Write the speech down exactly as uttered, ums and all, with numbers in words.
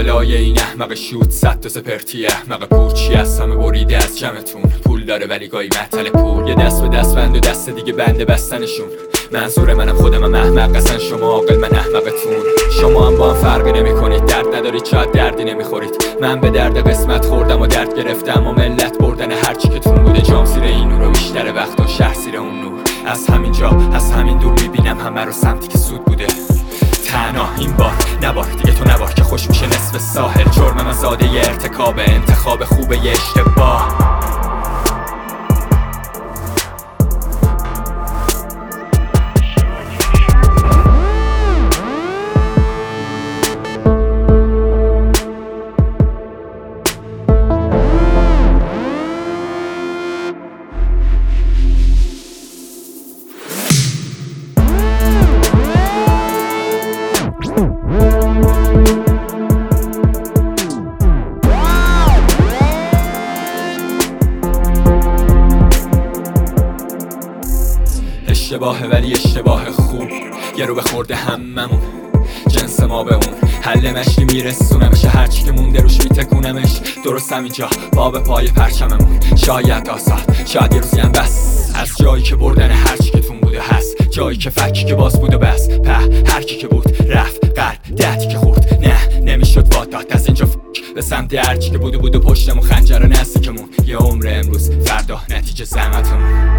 لای این احمق شوت صد تا سپرتی احمق پوچی از همه بریده از جمعتون. پول داره ولی گاهی معطل پول، یه دست به دست بند و دست دیگه بنده بستنشون. منظور منم خودمم احمق، اصلا شما عاقل من احمقتون. شما هم با هم فرقی نمی کنید، درد ندارید شاید دردی نمیخورید. من به درد قسمت خوردم و درد گرفتم و ملت بردن هرچی که تون بوده. جام زیر این نور و بیشتر وقتا شهر زیر اون نور. از همین جا از همین دور میبینم همه رو سمتی که سود بوده. تنها این بار نبار دیگه تو نبار که خوش میشه نصف ساحل. جرمم آزاده ی ارتکاب انتخاب خوبه ی اشتباه. اشتباهه ولی اشتباه خوب، یه رو به خورده هممون. جنس ما به اون حل مشتی میرسونمش، هرچی که مونده روش میتکونمش. درست همینجا با به پای پرچممون. شاید آسان شاید یه روزی هم بس، از جایی که بردن هرچی که تون بوده هست. جایی که فکی که باز بود و بس. په هرکی که بود رفت قلب دهتی که خورد. نه نمیشد واداد از اینجا فک به سمت هرچی که بود و بود و پشتمون خنجر نزدیکمون. یه عمر امروز فردا نتیجه زحمتمون.